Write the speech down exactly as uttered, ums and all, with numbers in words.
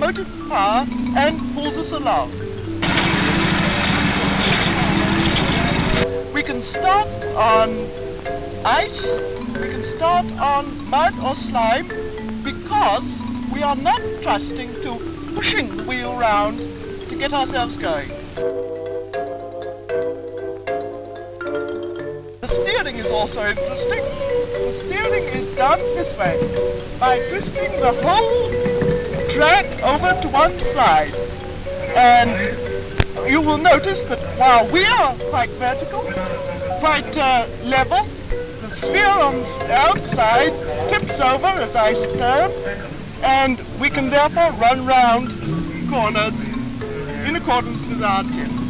motive power and pulls us along. We can start on ice, we can start on mud or slime, because we are not trusting to pushing the wheel round to get ourselves going. The steering is also interesting. The steering is done this way, by twisting the whole track over to one side. And you will notice that while we are quite vertical, quite uh, level, the sphere on the outside tips over as I turn, and we can therefore run round corners in accordance with our tip.